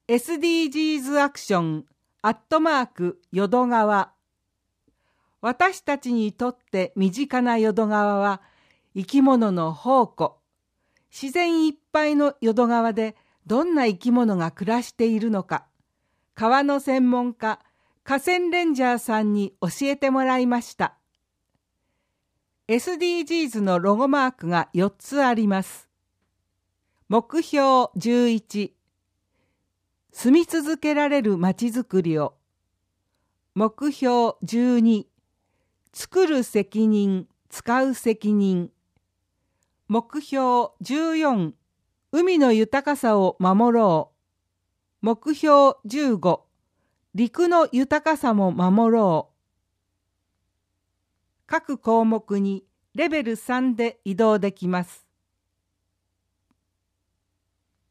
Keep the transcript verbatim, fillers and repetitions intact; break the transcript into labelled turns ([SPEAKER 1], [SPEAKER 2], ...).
[SPEAKER 1] エスディージーズ アクションアットマーク淀川。私たちにとって身近な淀川は生き物の宝庫。自然いっぱいの淀川でどんな生き物が暮らしているのか、川の専門家河川レンジャーさんに教えてもらいました。エスディージーズ のロゴマークがよっつあります。目標じゅういち、住み続けられるまちづくりを。目標じゅうに、作る責任、使う責任。目標じゅうよん、海の豊かさを守ろう。目標じゅうご、陸の豊かさも守ろう。各項目にレベルさんで移動できます。